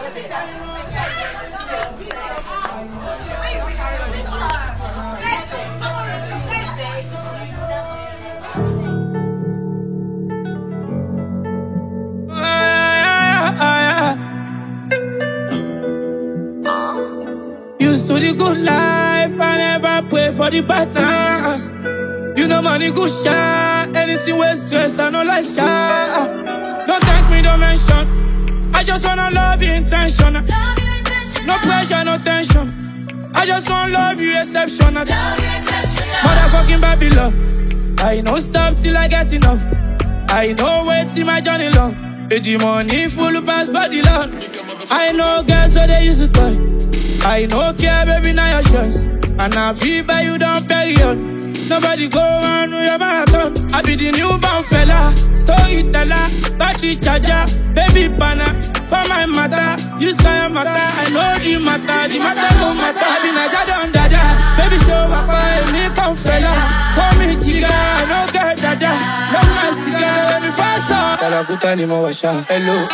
Used to the good life, I never pray for the bad times. You know money good shot, anything with stress, I know like shot. Don't thank me, don't mention. I just wanna love you intentional. No pressure, no tension. I just wanna love you exceptional. Motherfucking Babylon. I know stop till I get enough. I know wait till my journey long. The money full pass body long. I know girls where they used to toy. I know care, baby, now your choice. And I feel by you down period. Nobody go on with your marathon. I be the newborn fella, storyteller, battery charger, baby banner. For my mother, you sky matter. I know the matter no matter. I be Naja don dada, baby show up, me come fella. Call me chica, no girl dada. Love my cigar, baby fast up. Talakuta ni mawasha, hello.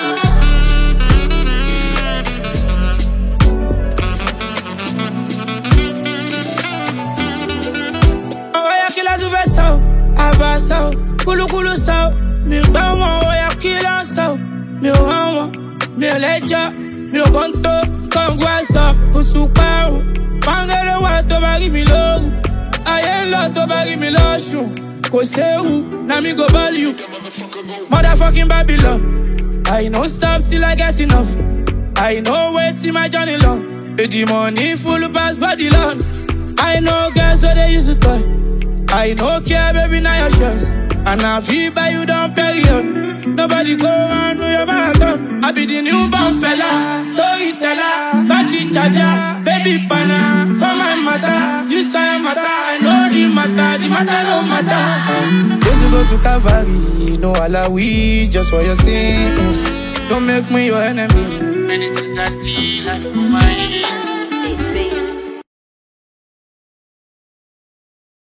Abaso, kulu sao, mi bawa oya kila sao, mi hawa, mi leja, mi gonto, kongwasa, usupao, pangele wa to bari mi lo, ayelo to bari mi lo shu, kosehu, na mi go ball you, motherfucking Babylon. I know stop till I get enough. I know wait till my journey long. The money full pass body long. I know girls where they used to toy. I know care, baby, now your choice. And I feel by you down period. Nobody go on with your marathon. I be the newborn fella, storyteller, battery charger, baby banner. For my matter, you sky matter. I know the matter no matter. Just go to Calvary, no alawi, just for your sins. Don't make me your enemy. Many things I see, life through my eyes.